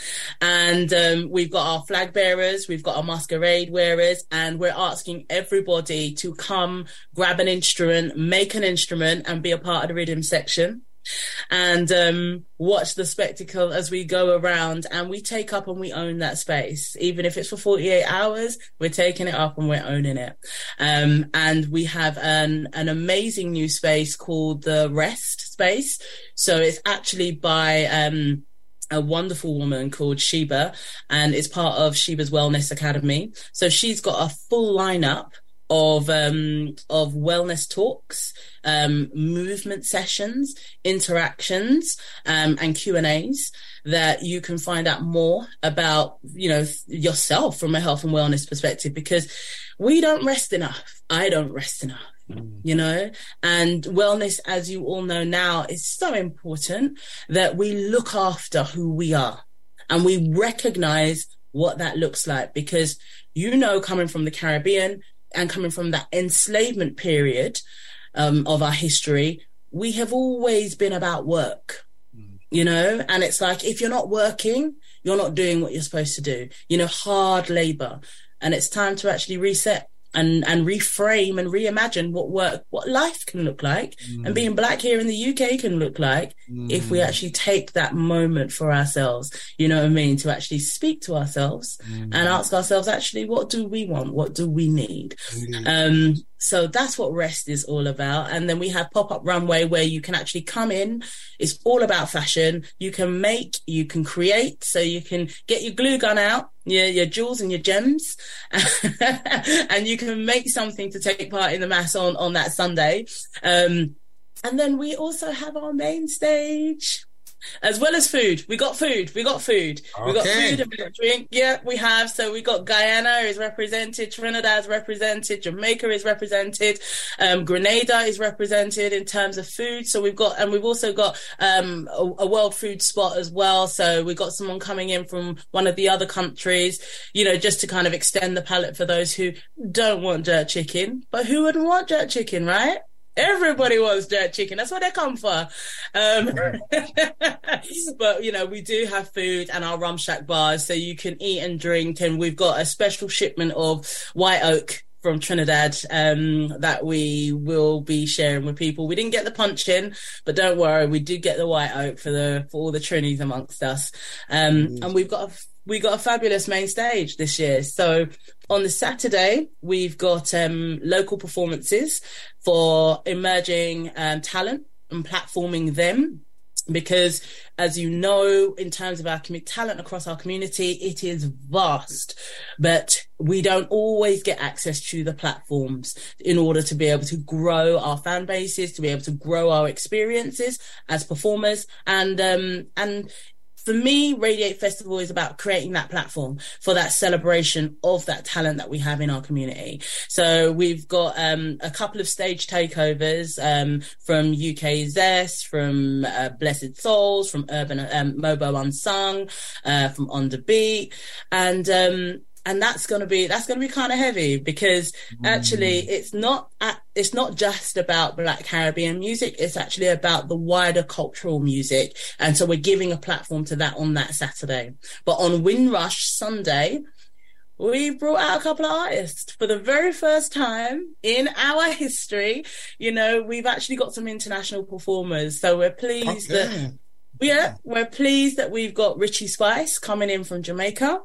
And um, we've got our flag bearers, we've got our masquerade wearers, and we're asking everybody to come grab an instrument, make an instrument, and be a part of the rhythm section. And um, watch the spectacle as we go around, and we take up and we own that space. Even if it's for forty-eight hours, we're taking it up and we're owning it. Um, and we have an, an amazing new space called the Rest Space. So it's actually by um, a wonderful woman called Sheba, and it's part of Sheba's Wellness Academy. So she's got a full lineup of um of wellness talks, um movement sessions, interactions, um and Q and A's that you can find out more about, you know, yourself from a health and wellness perspective, because we don't rest enough. I don't rest enough. Mm. You know, and wellness, as you all know now, is so important that we look after who we are and we recognize what that looks like, because, you know, coming from the Caribbean and coming from that enslavement period um, of our history, we have always been about work, mm. you know, and it's like, if you're not working, you're not doing what you're supposed to do, you know, hard labor. And it's time to actually reset and, and reframe and reimagine what work, what life can look like, mm. and being Black here in the U K can look like, mm. if we actually take that moment for ourselves, you know what I mean, to actually speak to ourselves mm. and ask ourselves, actually, what do we want? What do we need? Mm. Um, so that's what Rest is all about. And then we have Pop-Up Runway, where you can actually come in. It's all about fashion. You can make, you can create, so you can get your glue gun out, your, your jewels and your gems, and you can make something to take part in the mass on, on that Sunday. Um, and then we also have our main stage, as well as food. We got food. We got food. Okay. We got food and we got drink. Yeah, we have. So we got Guyana is represented, Trinidad is represented, Jamaica is represented, um, Grenada is represented in terms of food. So we've got, and we've also got um, a, a world food spot as well. So we got someone coming in from one of the other countries, you know, just to kind of extend the palette for those who don't want jerk chicken, but who wouldn't want jerk chicken, right? Everybody wants jerk chicken. That's what they come for. Um, but, you know, we do have food and our Rum Shack bars, so you can eat and drink. And we've got a special shipment of White Oak from Trinidad um, that we will be sharing with people. We didn't get the punch in, but don't worry, we did get the White Oak for the for all the Trinis amongst us. Um, mm. And we've got a we got a fabulous main stage this year. So on the Saturday, we've got um, local performances for emerging um, talent and platforming them. Because, as you know, in terms of our commu- talent across our community, it is vast, but we don't always get access to the platforms in order to be able to grow our fan bases, to be able to grow our experiences as performers. And, um, and, for me, Radiate Festival is about creating that platform for that celebration of that talent that we have in our community. So we've got um, a couple of stage takeovers um, from U K Zest, from uh, Blessed Souls, from Urban um, Mobo Unsung, uh, from On The Beat, and um, and that's gonna be that's gonna be kind of heavy because actually it's not at, it's not just about Black Caribbean music. It's actually about the wider cultural music, and so we're giving a platform to that on that Saturday. But on Windrush Sunday, we brought out a couple of artists for the very first time in our history. You know, we've actually got some international performers, so we're pleased okay. that. Yeah, we're pleased that we've got Richie Spice coming in from Jamaica.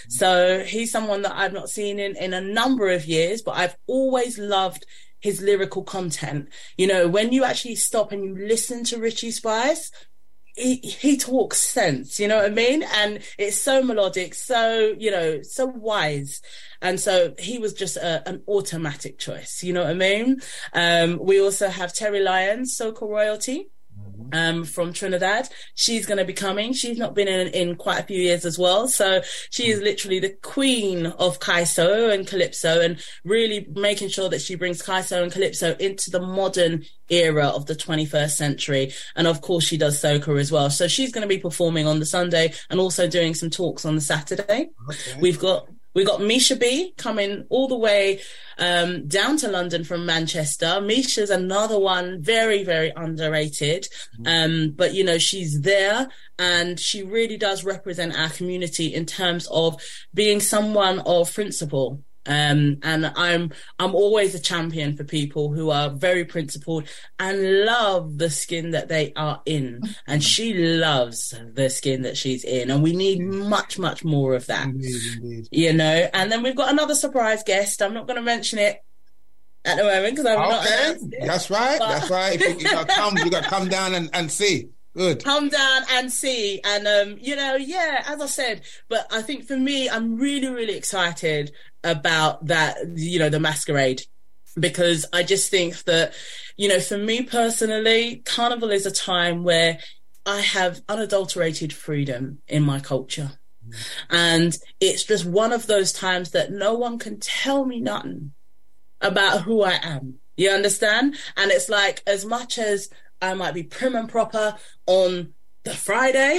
So he's someone that I've not seen in, in a number of years, but I've always loved his lyrical content. You know, when you actually stop and you listen to Richie Spice, he, he talks sense, you know what I mean? And it's so melodic, so, you know, so wise. And so he was just a, an automatic choice, you know what I mean? Um, we also have Terry Lyons, Soca Royalty. Um, from Trinidad. She's going to be coming. She's not been in, in quite a few years as well. So she is literally the queen of Kaiso and Calypso, and really making sure that she brings Kaiso and Calypso into the modern era of the twenty-first century. And of course she does soca as well. So she's going to be performing on the Sunday and also doing some talks on the Saturday. Okay. We've got We've got Misha B coming all the way um, down to London from Manchester. Misha's another one, very, very underrated. Um, but, you know, she's there and she really does represent our community in terms of being someone of principle. Um, and I'm, I'm always a champion for people who are very principled and love the skin that they are in. And she loves the skin that she's in. And we need much, much more of that, indeed, indeed. You know. And then we've got another surprise guest. I'm not going to mention it at the moment because I'm okay. not announced it. That's right. But... That's right. If you, you got to come, you got to come down and, and see. Good. Come down and see. And, um, you know, yeah, as I said, but I think for me, I'm really, really excited about that, you know, the masquerade, because I just think that, you know, for me personally, Carnival is a time where I have unadulterated freedom in my culture. Mm. And it's just one of those times that no one can tell me nothing about who I am. You understand? And it's like, as much as I might be prim and proper on the Friday,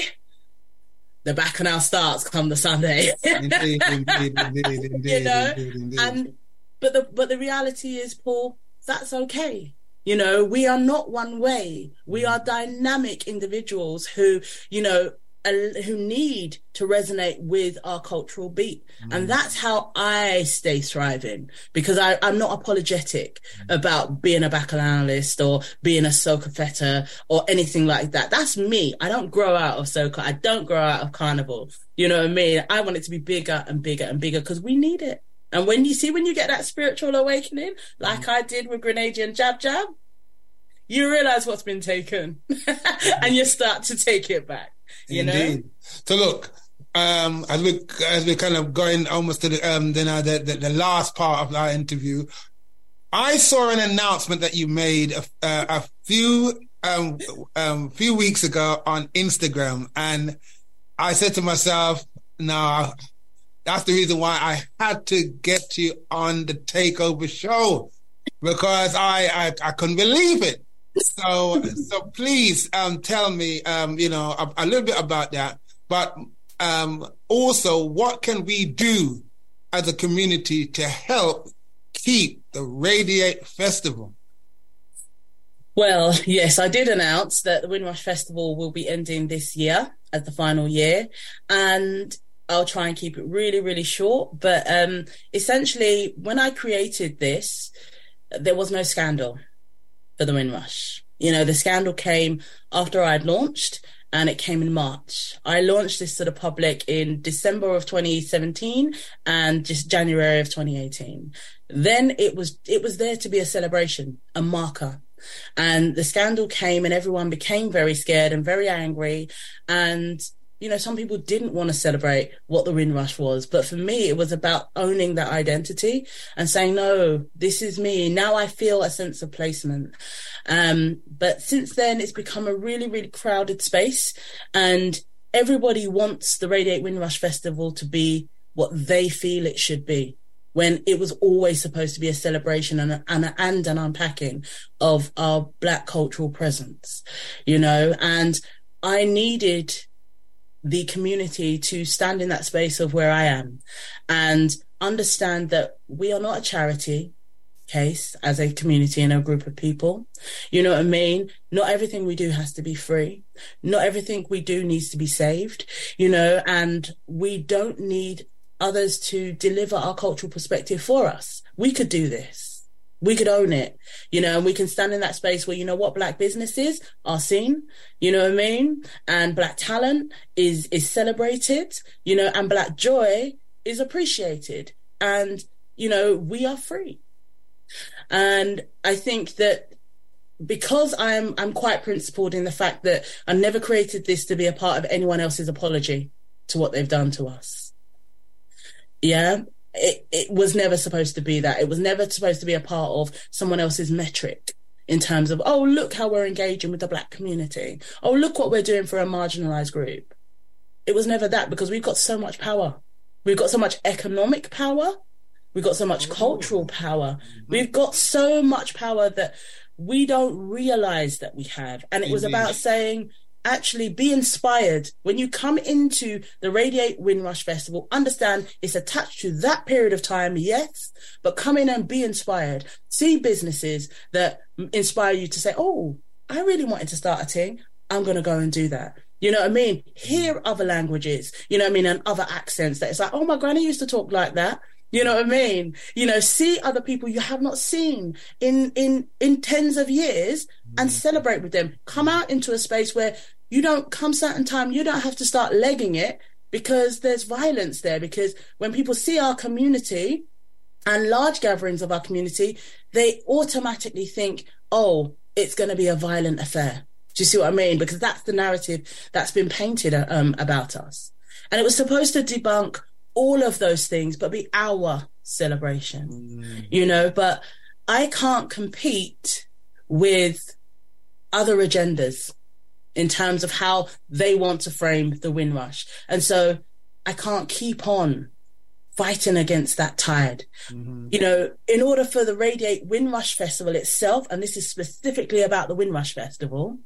the bacchanal starts come the Sunday. Indeed, indeed, indeed, indeed, you know? indeed, indeed. And but the but the reality is, Paul, that's okay. You know, we are not one way. We are dynamic individuals who, you know, uh, who need to resonate with our cultural beat. Mm. And that's how I stay thriving, because I, I'm not apologetic mm. about being a bacchanalist or being a soca feta or anything like that. That's me. I don't grow out of soca. I don't grow out of Carnival. You know what I mean? I want it to be bigger and bigger and bigger because we need it. And when you see, when you get that spiritual awakening, like mm. I did with Grenadian Jab Jab, you realize what's been taken and you start to take it back. You Indeed. Know? So look, um, as we as we're kind of going almost to the um, the, the, the the last part of our interview, I saw an announcement that you made a, uh, a few um, um few weeks ago on Instagram, and I said to myself, "No, that's the reason why I had to get you on the Takeover show, because I I, I couldn't believe it." So, so please um, tell me, um, you know, a, a little bit about that. But um, also, what can we do as a community to help keep the Radiate Festival? Well, yes, I did announce that the Windrush Festival will be ending this year as the final year, and I'll try and keep it really, really short. But um, essentially, when I created this, there was no scandal for the Windrush. You know, the scandal came after I'd launched, and it came in March. I launched this to the public in December of twenty seventeen and just January of twenty eighteen. Then it was it was there to be a celebration, a marker. And the scandal came and everyone became very scared and very angry. And, you know, some people didn't want to celebrate what the Windrush was. But for me, it was about owning that identity and saying, no, this is me. Now I feel a sense of placement. Um, but since then, it's become a really, really crowded space. And everybody wants the Radiate Windrush Festival to be what they feel it should be, when it was always supposed to be a celebration and, a, and, a, and an unpacking of our Black cultural presence, you know. And I needed the community to stand in that space of where I am and understand that we are not a charity case as a community and a group of people. You know what I mean? Not everything we do has to be free. Not everything we do needs to be saved, you know, and we don't need others to deliver our cultural perspective for us. We could do this. We could own it, you know, and we can stand in that space where, you know what, Black businesses are seen, you know what I mean? And Black talent is, is celebrated, you know, and Black joy is appreciated. And, you know, we are free. And I think that because I'm, I'm quite principled in the fact that I never created this to be a part of anyone else's apology to what they've done to us. Yeah, it, it was never supposed to be that. It was never supposed to be a part of someone else's metric in terms of, oh, look how we're engaging with the Black community. Oh, look what we're doing for a marginalised group. It was never that, because we've got so much power. We've got so much economic power. We've got so much cultural power. We've got so much power that we don't realise that we have. And it was about saying, actually be inspired. When you come into the Radiate Windrush Festival, understand it's attached to that period of time, yes, but come in and be inspired. See businesses that inspire you to say, oh, I really wanted to start a thing. I'm going to go and do that. You know what I mean? Hear other languages, you know what I mean, and other accents that it's like, oh, my granny used to talk like that. You know what I mean? You know, see other people you have not seen in, in, in tens of years and celebrate with them. Come out into a space where you don't, come certain time, you don't have to start legging it because there's violence there. Because when people see our community and large gatherings of our community, they automatically think, oh, it's going to be a violent affair. Do you see what I mean? Because that's the narrative that's been painted um, about us. And it was supposed to debunk all of those things, but be our celebration, mm. you know, but I can't compete with other agendas in terms of how they want to frame the Windrush. And so I can't keep on fighting against that tide. Mm-hmm. You know, in order for the Radiate Windrush Festival itself, and this is specifically about the Windrush Festival,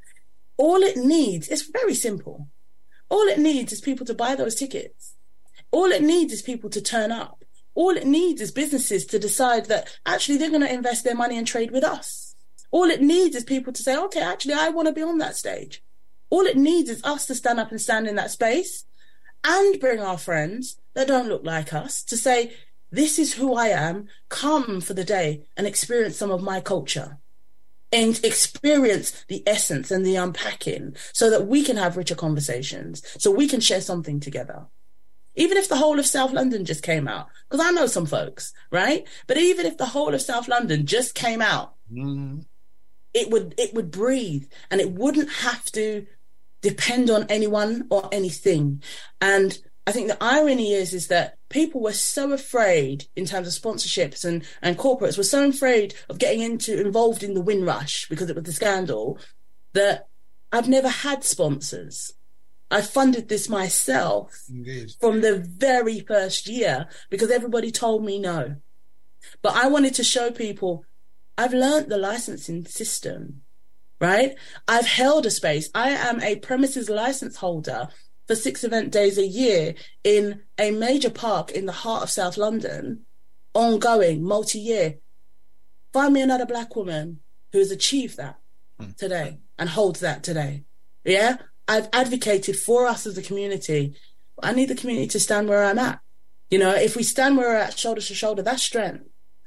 all it needs is very simple. All it needs is people to buy those tickets. All it needs is people to turn up. All it needs is businesses to decide that actually they're going to invest their money and trade with us. All it needs is people to say, okay, actually, I want to be on that stage. All it needs is us to stand up and stand in that space and bring our friends that don't look like us to say, this is who I am. Come for the day and experience some of my culture and experience the essence and the unpacking so that we can have richer conversations, so we can share something together. Even if the whole of South London just came out, because I know some folks, right? But even if the whole of South London just came out, mm. it would it would breathe, and it wouldn't have to depend on anyone or anything. And I think the irony is, is that people were so afraid in terms of sponsorships and, and corporates were so afraid of getting into involved in the Windrush because it was the scandal that I've never had sponsors. I funded this myself Indeed. From the very first year because everybody told me no. But I wanted to show people I've learned the licensing system, right? I've held a space. I am a premises license holder for six event days a year in a major park in the heart of South London, ongoing, multi-year. Find me another black woman who has achieved that today and holds that today. Yeah, I've advocated for us as a community. I need the community to stand where I'm at. You know, if we stand where we're at, shoulder to shoulder, that's strength.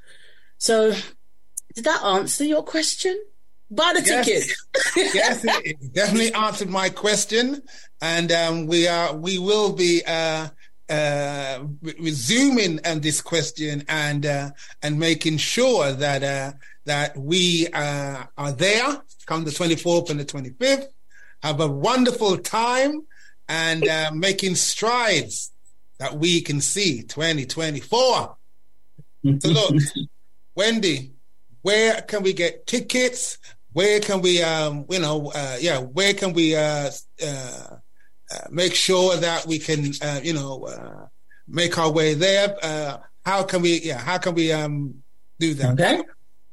So, did that answer your question? Buy the Yes. tickets. Yes, it, it definitely answered my question, and um, we are we will be uh, uh, re- resuming um, this question and uh, and making sure that uh, that we uh, are there come the twenty-fourth and the twenty-fifth. Have a wonderful time and uh, making strides that we can see twenty twenty-four. So look, Wendy, where can we get tickets? Where can we, um, you know, uh, yeah, where can we uh, uh, uh, make sure that we can, uh, you know, uh, make our way there? Uh, how can we, yeah, how can we um, do that? Okay.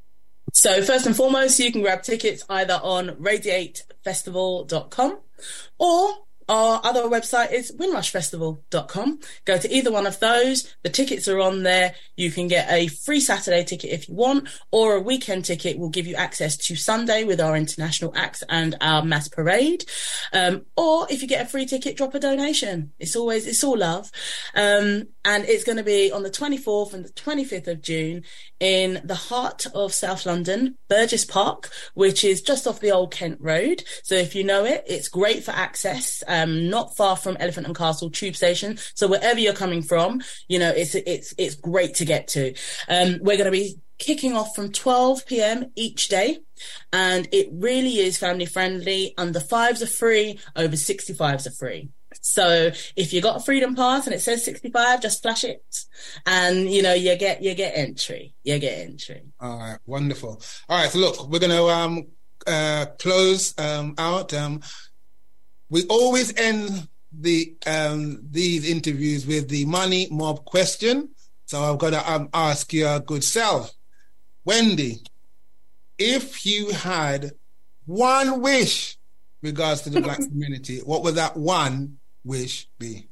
So first and foremost, you can grab tickets either on radiate festival dot com or our other website is windrush festival dot com. Go to either one of those. The tickets are on there. You can get a free Saturday ticket if you want, or a weekend ticket will give you access to Sunday with our international acts and our mass parade. Um, or if you get a free ticket, drop a donation. It's always, it's all love. Um, and it's going to be on the twenty-fourth and the twenty-fifth of June in the heart of South London, Burgess Park, which is just off the Old Kent Road. So if you know it, it's great for access. Um, not far from Elephant and Castle tube station. So wherever you're coming from, you know, it's, it's, it's great to get to. Um, we're going to be kicking off from twelve p.m. each day. And it really is family friendly. Under fives are free, over sixty-fives are free. So if you got a Freedom Pass and it says sixty-five, just flash it. And, you know, you get, you get entry. You get entry. All right, wonderful. All right, so look, we're going to um, uh, close um, out. Um, we always end the um, these interviews with the money mob question. So I've got to um, ask your good self, Wendy, if you had one wish regards to the black community, what would that one wish be?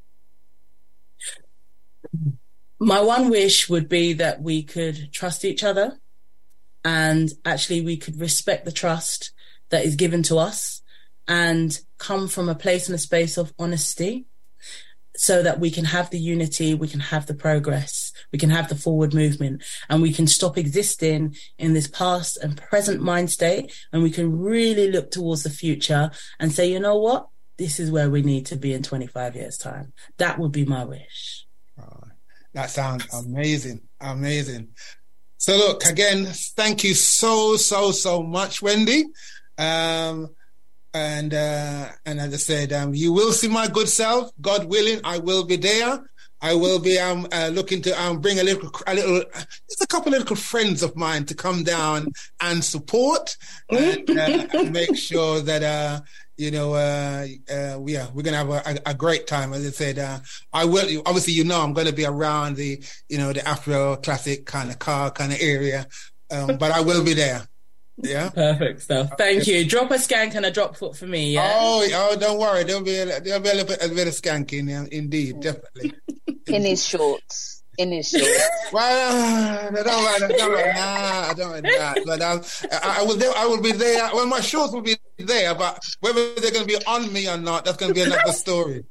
My one wish would be that we could trust each other and actually we could respect the trust that is given to us and come from a place and a space of honesty so that we can have the unity, we can have the progress, we can have the forward movement, and we can stop existing in this past and present mind state, and we can really look towards the future and say, you know what? This is where we need to be in twenty-five years' time. That would be my wish. Oh, that sounds amazing. Amazing. So look, again, thank you so, so, so much, Wendy. Um, and, uh, and as I said, um, you will see my good self, God willing, I will be there. I will be, um, uh, looking to, um, bring a little, a little, just a couple of little friends of mine to come down and support and, uh, and make sure that, uh, you know, uh, uh, we are, we're going to have a, a, a great time. As I said, uh, I will, obviously, you know, I'm going to be around the, you know, the Afro classic kind of car kind of area. Um, but I will be there. Yeah. Perfect stuff. Thank you. Drop a skank and a drop foot for me. Yeah. Oh, oh, don't worry. There'll be a, there'll be a little bit, a bit of skanking. Yeah, indeed, definitely. In his shorts. In his shorts. Well, I don't like, I don't like, nah, I don't like that. But um, I, I will, there, I will be there. Well, my shorts will be there, but whether they're going to be on me or not, that's going to be another story.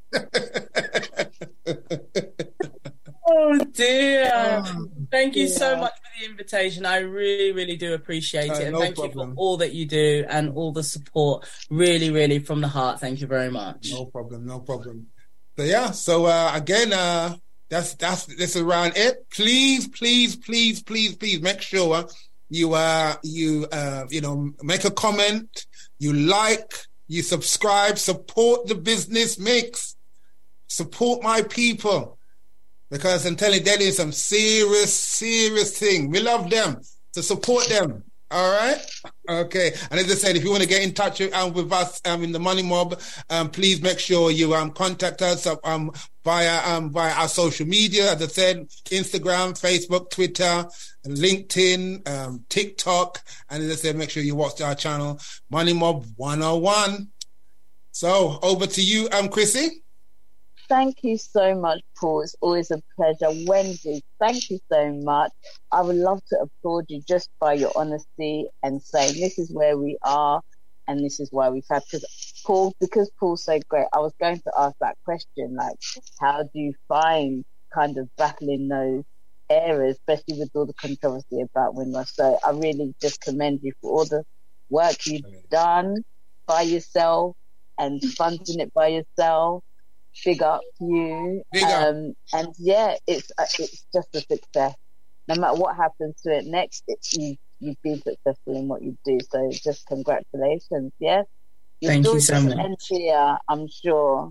Oh dear. Oh, thank you yeah. so much for the invitation. I really, really do appreciate Uh, it. And no thank problem. you for all that you do and all the support. Really, really from the heart. Thank you very much. No problem, no problem. So yeah, so uh, again, uh, that's that's this is around it. Please, please, please, please, please make sure you uh you uh you know make a comment, you like, you subscribe, support the business mix, support my people. Because I'm telling you, that is some serious, serious thing. We love them. So support them. All right? Okay. And as I said, if you want to get in touch with, um, with us um, in the Money Mob, um, please make sure you um, contact us um, via um, via our social media. As I said, Instagram, Facebook, Twitter, LinkedIn, um, TikTok. And as I said, make sure you watch our channel, Money Mob one oh one. So over to you, um, Chrissy. Thank you so much, Paul. It's always a pleasure. Wendy, thank you so much. I would love to applaud you just by your honesty and saying this is where we are and this is why we've had. Because Paul, because Paul's so great, I was going to ask that question, like, how do you find kind of battling those areas, especially with all the controversy about Windrush? So I really just commend you for all the work you've done by yourself and funding it by yourself. Big up to you. Big up. Um, and yeah, it's uh, it's just a success. No matter what happens to it next, it, you, you've been successful in what you do. So just congratulations. Yes. Your Thank you story so doesn't much. end here, I'm sure.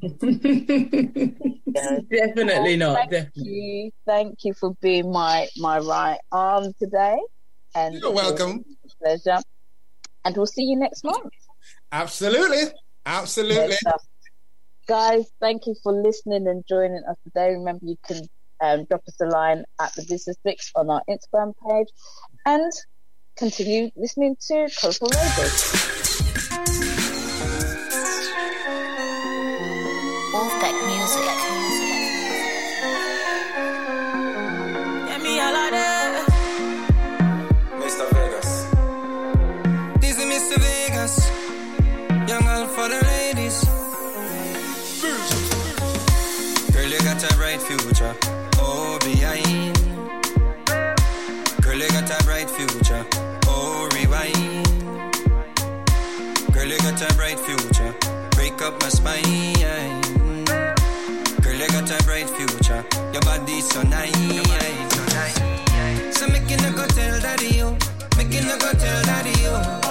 Yes. Definitely Well, not. Thank Definitely. you. Thank you for being my, my right arm today. And You're welcome. It's a pleasure. And we'll see you next month. Absolutely. Absolutely. Great stuff. Guys, thank you for listening and joining us today. Remember, you can um, drop us a line at the Business Mix on our Instagram page and continue listening to Colourful Radio. Wolfpack Music. Get me all of that. Mister Vegas. This is Mister Vegas. Young girl for the ladies. Girl, you got a bright future. Oh, behind. Girl, you got a bright future. Oh, rewind. Girl, you got a bright future. Break up my spine. Girl, you got a bright future. Your body's so nice. So make you no go tell daddy you. Make you no go tell daddy you.